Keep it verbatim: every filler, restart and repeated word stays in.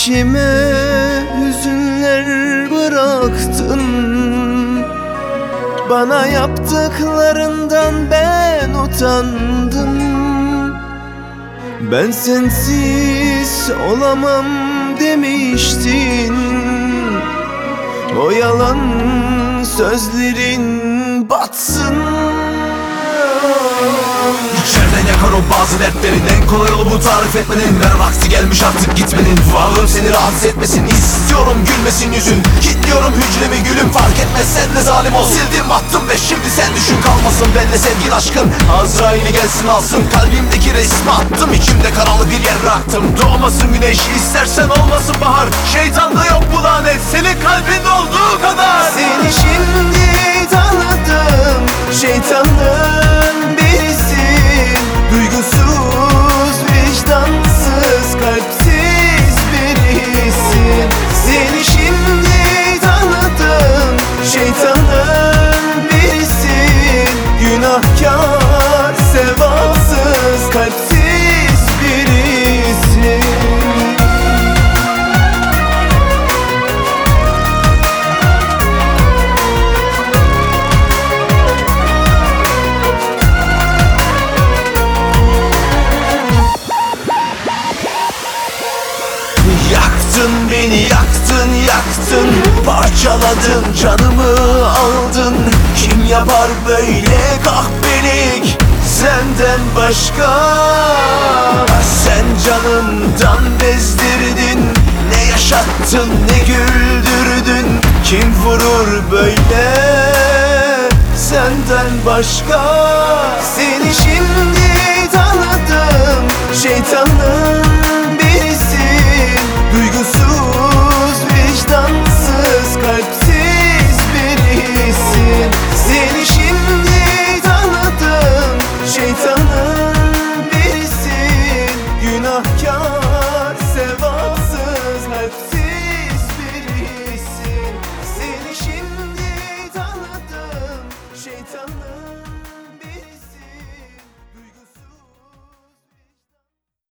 İçime hüzünler bıraktın. Bana yaptıklarından ben utandım. Ben sensiz olamam demiştin. O yalan sözlerin batsın. İçeriden yakar o bazı dertlerin. En kolay yolu bu tarif etmenin. Ver vakti gelmiş artık gitmenin. Varlığım seni rahatsız etmesin. İstiyorum gülmesin yüzün. Kilitliyorum hücremi gülüm. Fark etmez sen de zalim ol. Sildim attım ve şimdi sen düşün. Kalmasın benle sevgin aşkın. Azrail'i gelsin alsın. Kalbimdeki resmi attım. İçimde karanlık bir yer bıraktım. Doğmasın güneş istersen olmasın bahar. Şeytanda yok bu lanet. Senin kalbinde olduğu kadar. Seni şimdi tanıdım. Şeytanın birisin. Duygusuz, vicdansız, kalpsiz birisin. Seni şimdi tanıdım. Şeytanın birisin. Günahkar, sevapsız, kalpsiz birisin. Yaktın beni, yaktın, yaktın. Parçaladın, canımı aldın. Kim yapar böyle kahpelik senden başka? Sen canımdan bezdirdin. Ne yaşattın, ne güldürdün. Kim vurur böyle senden başka? Seni şimdi tanıdım. Şeytanın birisin. Duygusuz, vicdansız, kalpsiz birisin. Seni şimdi tanıdım. Şeytanın birisin. Günahkar, sevapsız, kalpsiz birisin. Seni şimdi tanıdım. Şeytanın